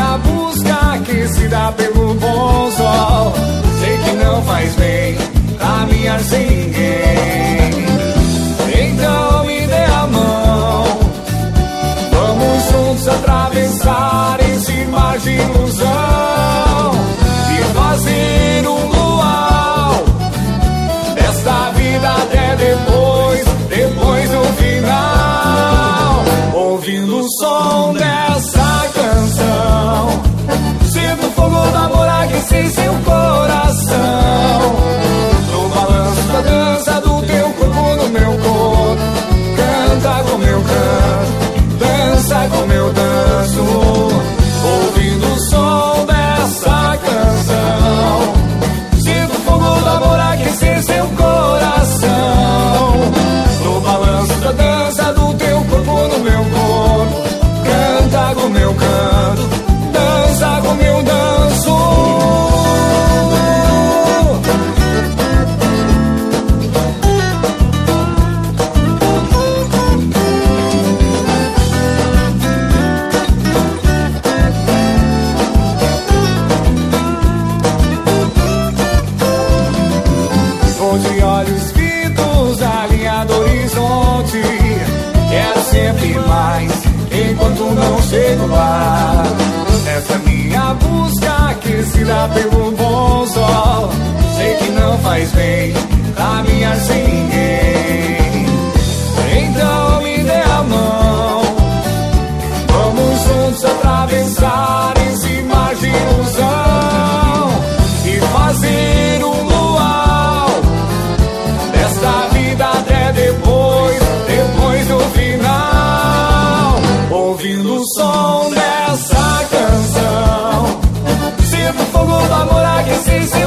minha busca aquecida pelo bom sol. Sei que não faz bem caminhar sem ninguém. Então me dê a mão, vamos juntos atravessar esse mar de ilusão e fazer um luau desta vida até depois do final. Ouvindo o som dessa canção, sinto o fogo do amor aquecer seu coração. No balanço da dança do teu corpo no meu corpo, canta como eu canto, dança como eu danço. Ouvindo o som dessa canção, sinto o fogo do amor aquecer seu coração. No balanço da dança do teu corpo no meu corpo, canta como eu canto, dança como eu danço. Vou de olhos fitos alinhado ao horizonte, quero sempre mais, enquanto não chego lá. Essa minha busca aquecida pelo bom sol. Sei que não faz bem caminhar sem ninguém. Então me dê a mão, vamos juntos atravessar esse mar de ilusão e fazer um luau desta vida até depois do final. Ouvindo o som dessa canção, sinto o fogo do amor aquecer